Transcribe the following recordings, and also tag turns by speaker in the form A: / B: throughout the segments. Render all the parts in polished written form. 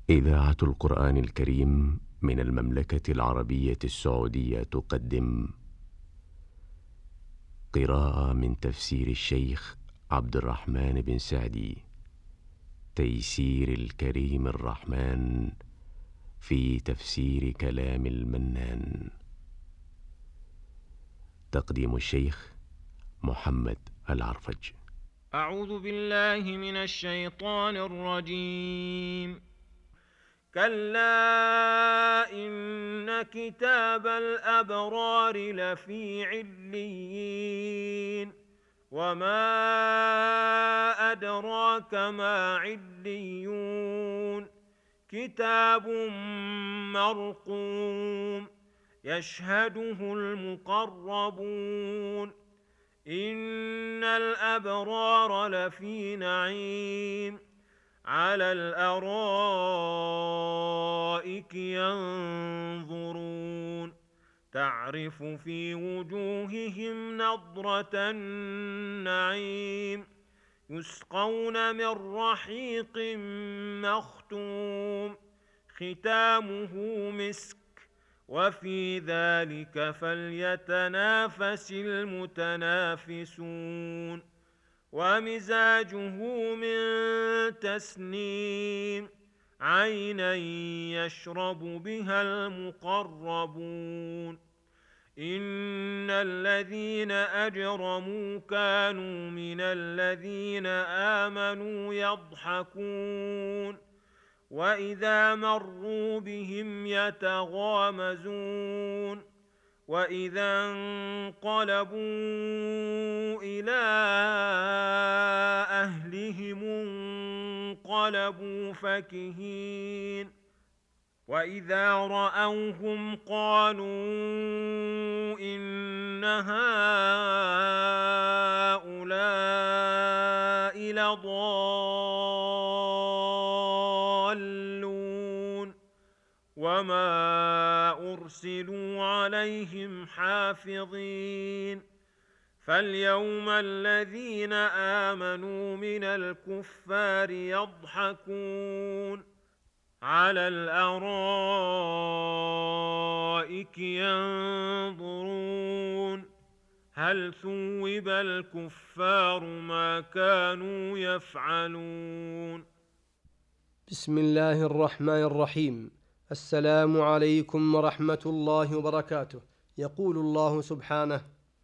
A: إذاعة القرآن الكريم من المملكة العربية السعودية تقدم قراءة من تفسير الشيخ عبد الرحمن بن سعدي، تيسير الكريم الرحمن في تفسير كلام المنان. تقديم الشيخ محمد العرفج.
B: أعوذ بالله من الشيطان الرجيم. كلا إن كتاب الأبرار لفي عليين، وما أدراك ما عليون. كتاب مرقوم يشهده المقربون. إن الأبرار لفي نعيم على الأرائك ينظرون، تعرف في وجوههم نضرة النعيم. يسقون من رحيق مختوم ختامه مسك، وفي ذلك فليتنافس المتنافسون. ومزاجه من تسنيم، عينا يشرب بها المقربون. إن الذين أجرموا كانوا من الذين آمنوا يضحكون، وإذا مروا بهم يتغامزون، وإذا انقلبوا إلى أهلهم انقلبوا فكهين، وإذا رأوهم قالوا إن هؤلاء لضالون، وما أرسلوا عليهم حافظين. فاليوم الذين آمنوا من الكفار يضحكون على الأرائك ينظرون، هل ثوب الكفار ما كانوا يفعلون.
C: بسم الله الرحمن الرحيم. السلام عليكم ورحمة الله وبركاته. يقول الله سبحانه: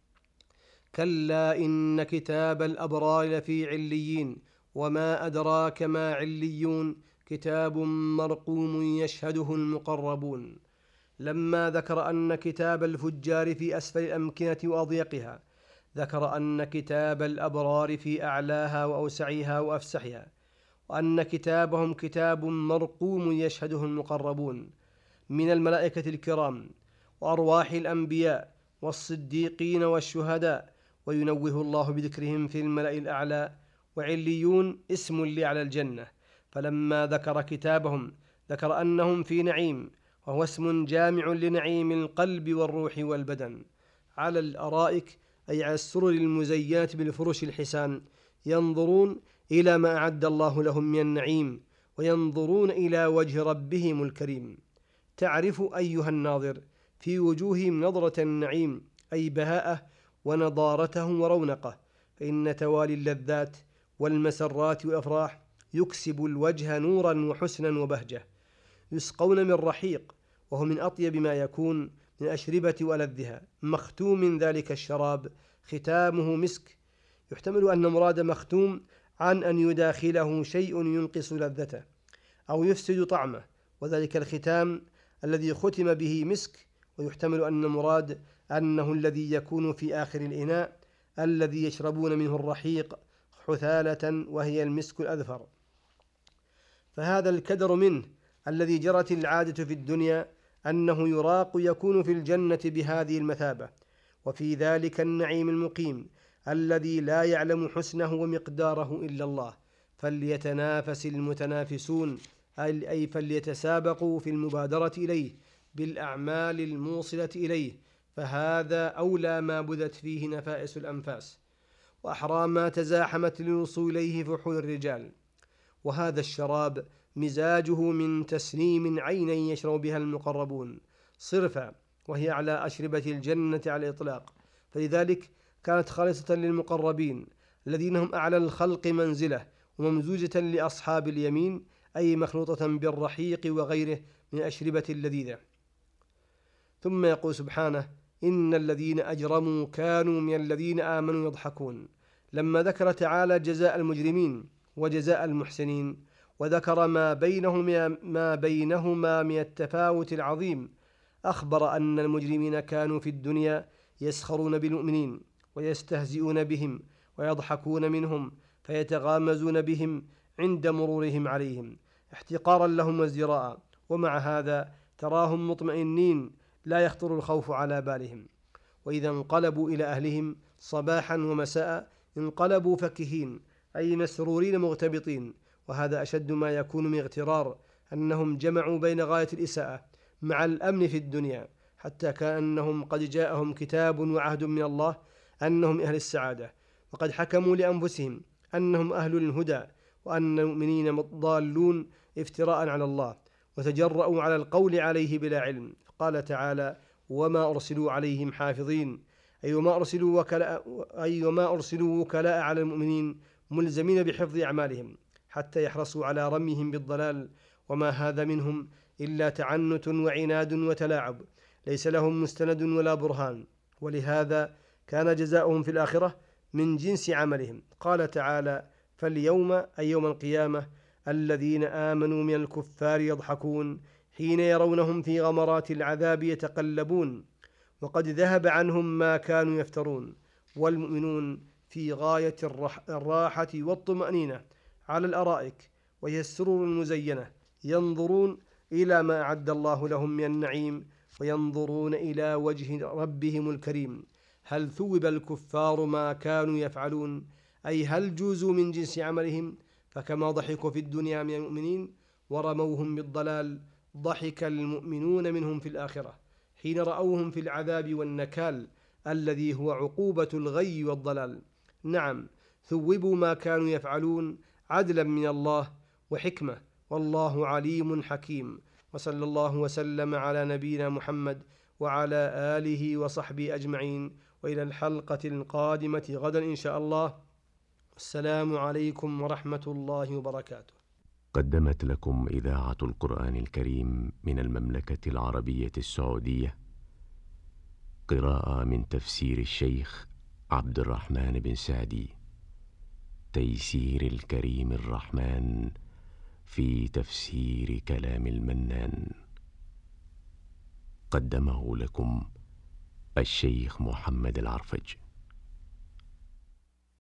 C: كلا إن كتاب الأبرار لفي عليين، وما أدراك ما عليون. كتاب مرقوم يشهده المقربون. لما ذكر أن كتاب الفجار في أسفل الأمكنة وأضيقها، ذكر أن كتاب الأبرار في أعلاها وأوسعها وأفسحها، وأن كتابهم كتاب مرقوم يشهده المقربون من الملائكة الكرام وأرواح الأنبياء والصديقين والشهداء، وينوه الله بذكرهم في الملأ الأعلى. وعليون اسم لأعلى الجنة، فلما ذكر كتابهم ذكر أنهم في نعيم، وهو اسم جامع لنعيم القلب والروح والبدن. على الأرائك أي على السرر المزينة بالفرش الحسان، ينظرون إلى ما أعد الله لهم من النعيم، وينظرون إلى وجه ربهم الكريم. تعرف أيها الناظر في وجوههم نظرة النعيم، أي بهاءه ونضارته ورونقه، فإن توالي اللذات والمسرات والأفراح يكسب الوجه نورا وحسنا وبهجة. يسقون من رحيق، وهو من أطيب ما يكون من أشربة وألذها، مختوم من ذلك الشراب ختامه مسك. يحتمل أن مراد مختوم عن أن يداخله شيء ينقص لذته أو يفسد طعمه، وذلك الختام الذي ختم به مسك. ويحتمل أن مراد أنه الذي يكون في آخر الإناء الذي يشربون منه الرحيق حثالة، وهي المسك الأذفر. فهذا الكدر منه الذي جرت العادة في الدنيا أنه يراق يكون في الجنة بهذه المثابة، وفي ذلك النعيم المقيم الذي لا يعلم حسنه ومقداره إلا الله. فليتنافس المتنافسون، أي فليتسابقوا في المبادرة إليه بالأعمال الموصلة إليه، فهذا أولى ما بذت فيه نفائس الأنفاس، وأحرى ما تزاحمت للوصول إليه فحول الرجال. وهذا الشراب مزاجه من تسنيم عينا يشرب بها المقربون صرفا، وهي على أشربة الجنة على الإطلاق، فلذلك كانت خالصة للمقربين الذين هم أعلى الخلق منزلة، وممزوجة لأصحاب اليمين، أي مخلوطة بالرحيق وغيره من أشربة اللذيذة. ثم يقول سبحانه: إن الذين أجرموا كانوا من الذين آمنوا يضحكون، لما ذكر تعالى جزاء المجرمين وجزاء المحسنين، وذكر ما بينهما من التفاوت العظيم، أخبر أن المجرمين كانوا في الدنيا يسخرون بالمؤمنين ويستهزئون بهم ويضحكون منهم، فيتغامزون بهم عند مرورهم عليهم احتقارا لهم وازدراء، ومع هذا تراهم مطمئنين لا يخطر الخوف على بالهم. وإذا انقلبوا إلى أهلهم صباحا ومساء انقلبوا فكهين، أي مسرورين مغتبطين، وهذا أشد ما يكون من اغترار، أنهم جمعوا بين غاية الإساءة مع الأمن في الدنيا، حتى كأنهم قد جاءهم كتاب وعهد من الله أنهم أهل السعادة، وقد حكموا لأنفسهم أنهم أهل الهدى، وأن المؤمنين ضالون افتراء على الله، وتجرؤوا على القول عليه بلا علم. قال تعالى: وما أرسلوا عليهم حافظين، أي وما أرسلوا وكلاء على المؤمنين ملزمين بحفظ أعمالهم حتى يحرصوا على رميهم بالضلال، وما هذا منهم إلا تعنت وعناد وتلاعب، ليس لهم مستند ولا برهان، ولهذا كان جزاؤهم في الآخرة من جنس عملهم. قال تعالى: فاليوم أي يوم القيامة الذين آمنوا من الكفار يضحكون حين يرونهم في غمرات العذاب يتقلبون، وقد ذهب عنهم ما كانوا يفترون، والمؤمنون في غاية الراحة والطمأنينة على الأرائك، وهي السرور المزينة، ينظرون إلى ما أعد الله لهم من النعيم، وينظرون إلى وجه ربهم الكريم. هل ثوب الكفار ما كانوا يفعلون، أي هل جوزوا من جنس عملهم؟ فكما ضحكوا في الدنيا من المؤمنين ورموهم بالضلال، ضحك المؤمنون منهم في الآخرة حين رأوهم في العذاب والنكال الذي هو عقوبة الغي والضلال. نعم، ثوبوا ما كانوا يفعلون عدلا من الله وحكمة، والله عليم حكيم. وصلى الله وسلم على نبينا محمد وعلى آله وصحبه أجمعين، وإلى الحلقة القادمة غدا إن شاء الله. السلام عليكم ورحمة الله وبركاته.
A: قدمت لكم إذاعة القرآن الكريم من المملكة العربية السعودية قراءة من تفسير الشيخ عبد الرحمن بن سعدي، تيسير الكريم الرحمن في تفسير كلام المنان. قدمه لكم الشيخ محمد العرفج.